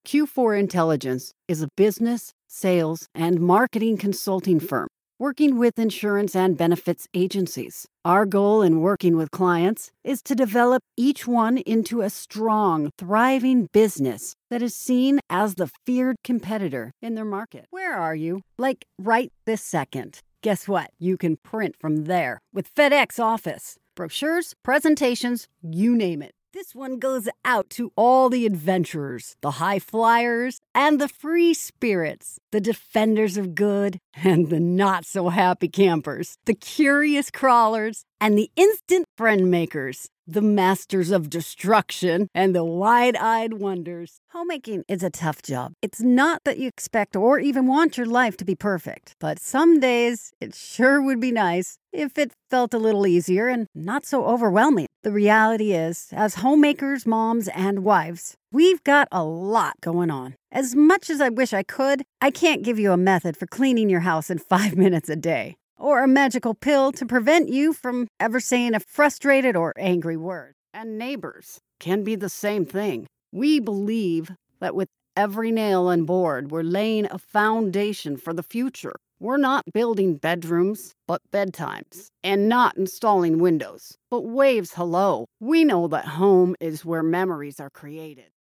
Q4 Intelligence is a business, sales, and marketing consulting firm working with insurance and benefits agencies. Our goal in working with clients is to develop each one into a strong, thriving business that is seen as the feared competitor in their market. Where are you? Like right this second. Guess what? You can print from there with FedEx Office. Brochures, presentations, you name it. This one goes out to all the adventurers, the high flyers, and the free spirits, the defenders of good and the not-so-happy campers, the curious crawlers, and the instant friend makers, the masters of destruction and the wide-eyed wonders. Homemaking is a tough job. It's not that you expect or even want your life to be perfect, but some days it sure would be nice if it felt a little easier and not so overwhelming. The reality is, as homemakers, moms, and wives, we've got a lot going on. As much as I wish I could, I can't give you a method for cleaning your house in 5 minutes a day, or a magical pill to prevent you from ever saying a frustrated or angry word. And neighbors can be the same thing. We believe that with every nail and board, we're laying a foundation for the future. We're not building bedrooms, but bedtimes. And not installing windows, but waves hello. We know that home is where memories are created.